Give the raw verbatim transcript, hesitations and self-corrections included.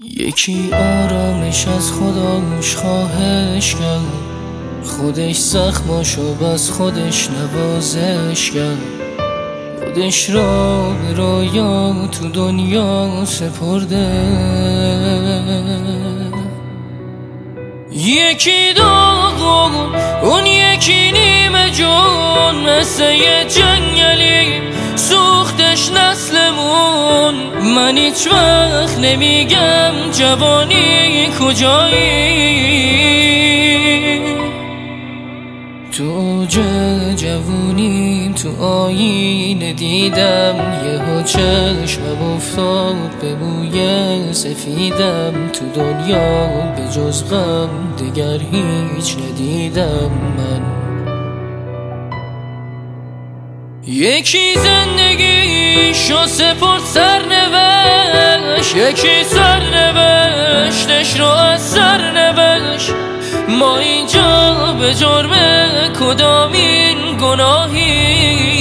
یکی آرامش از خداش خواهش کرد، خودش زخماشو بس خودش نوازش کرد، خودش را به رویا تو دنیا سپرده. یکی داغون اون یکی نیمه جون، مثل یه جنگلی سوختش نسلمون. من هیچ وقت نمیگم جوانی کجایی، تو اوج جوونیم تو آینه دیدم یهو چشمم افتاد به موی سفیدم. تو دنیا به جز غم دگر هیچ ندیدم من. یکی زندگیشو سپرد سرنوشت، یکی سرنوشتش رو از سرنوشت. ما اینجا به جرم کدامین گناهی؟